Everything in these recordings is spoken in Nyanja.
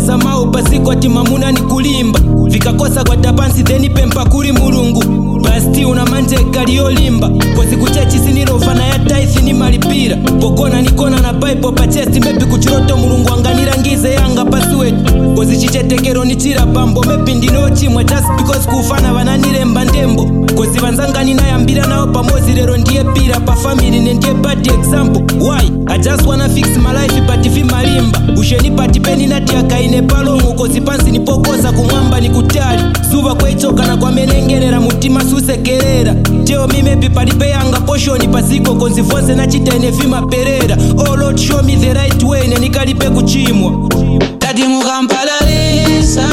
kucheza mau pasiko ati mamuna ni kulimba vikakosa kwa tapansi theni pempa kuri mulungu basti una manje kaliolimba kozi kuchechi sinirofana ya taithi ni malipira pokona nikona na bible pa chest mepi kuchiroto mulungu anganirangize yanga pasiwetu kozi chichetekero nichira bambo mepi ndinochimwa just because kufana vananilemba ndembo kozi vanzangani nayambira nao pamozi lero ndiye pira pa family nendiye bad example why I just wanna fix my life but if malimba usheni pati peni nati akaine palongo kozi pansi nipokoza kumwamba nikutali suba kwechoka na kwa menengerera mutima susekerera teo mime pipalipe yanga poshoni pasiko konzi fonse na chitene fima perera oh Lord show me the right way nenikalipe kuchimwa Daddy mukampalalisa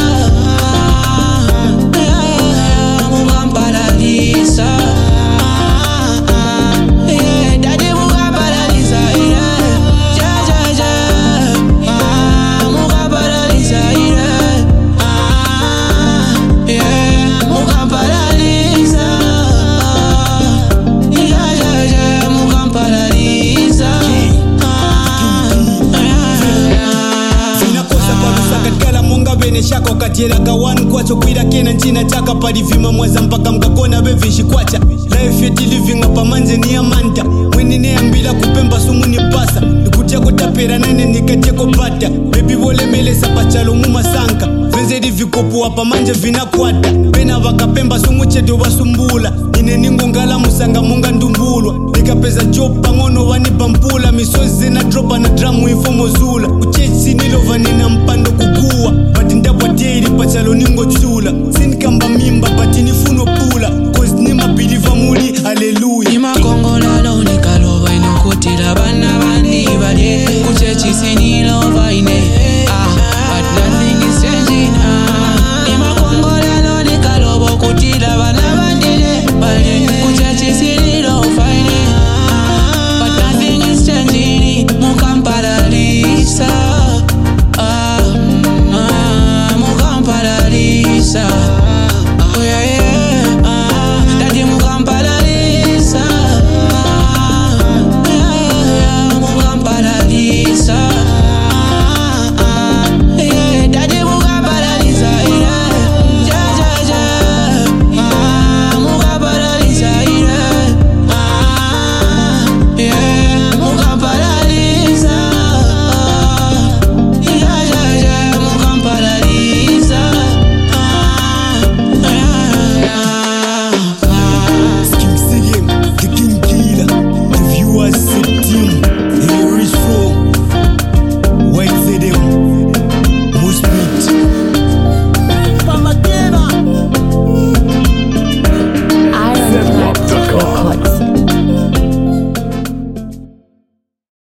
mukampalalisa Daddy mukampalalisa mukampalalisa mukampalalisa mukampalalisa bene shaka ukatielaka wanu kwacho kwira kena nchina chaka palivima mwaza mpaka mkakona bevishi kwacha life yeti living apa manje ni amanta mwenine ambila kupemba sumu ni pasa nikutia kutapera nene nikatieko pata bebi wole melesa pachalo mumasanka venzeri vikopu apa manje vinakwata pena vakapemba sumu cheto wasumbula ine ningu ngala musanga munga ndumbulwa nikapeza job pangono wanipampula misozi na dropa na dramu infomozula uchechi nilova nina mpando kukua but ndabwaderi pachalo ningo tsula sinikamba mimba but nifuno pula cause nimabiliva muli haleluya imakongola lonika lova inokutira bana bandi balye kuchechi sinilova ine